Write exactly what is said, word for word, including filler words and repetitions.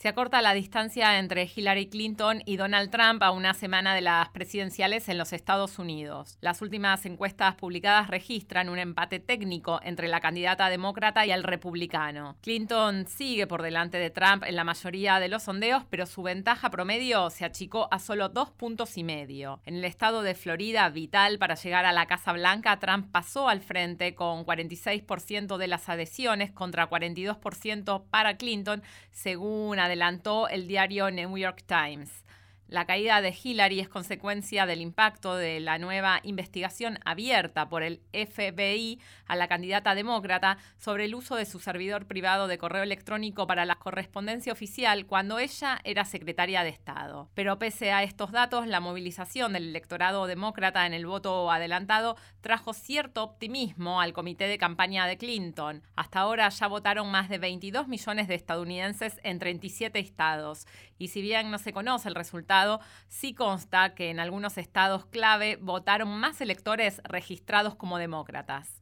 Se acorta la distancia entre Hillary Clinton y Donald Trump a una semana de las presidenciales en los Estados Unidos. Las últimas encuestas publicadas registran un empate técnico entre la candidata demócrata y el republicano. Clinton sigue por delante de Trump en la mayoría de los sondeos, pero su ventaja promedio se achicó a solo dos puntos y medio. En el estado de Florida, vital para llegar a la Casa Blanca, Trump pasó al frente con cuarenta y seis por ciento de las adhesiones contra cuarenta y dos por ciento para Clinton, según adelantó el diario New York Times. La caída de Hillary es consecuencia del impacto de la nueva investigación abierta por el F B I a la candidata demócrata sobre el uso de su servidor privado de correo electrónico para la correspondencia oficial cuando ella era secretaria de Estado. Pero pese a estos datos, la movilización del electorado demócrata en el voto adelantado trajo cierto optimismo al comité de campaña de Clinton. Hasta ahora ya votaron más de veintidós millones de estadounidenses en treinta y siete estados. Y si bien no se conoce el resultado, sí consta que en algunos estados clave votaron más electores registrados como demócratas.